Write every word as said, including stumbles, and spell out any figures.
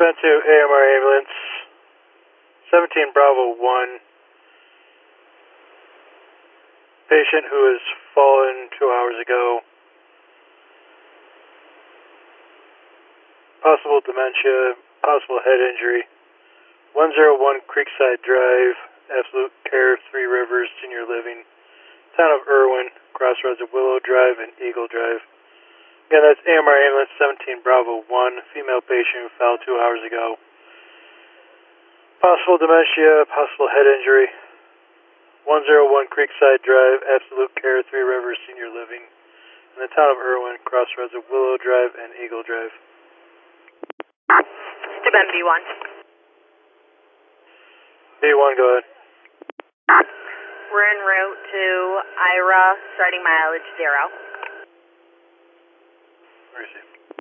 Dispatch to A M R ambulance, seventeen Bravo one. Patient who has fallen two hours ago. Possible dementia, possible head injury. one oh one Creekside Drive, Absolute Care, Three Rivers, Senior Living. Town of Irwin, crossroads of Willow Drive and Eagle Drive. Again, that's A M R ambulance seventeen Bravo one, female patient who fell two hours ago. Possible dementia, possible head injury. one oh one Creekside Drive, Absolute Care, Three Rivers, Senior Living. In the town of Irwin, crossroads of Willow Drive and Eagle Drive. Steuben B one. B one, go ahead. We're en route to I R A, starting mileage zero. Where is he?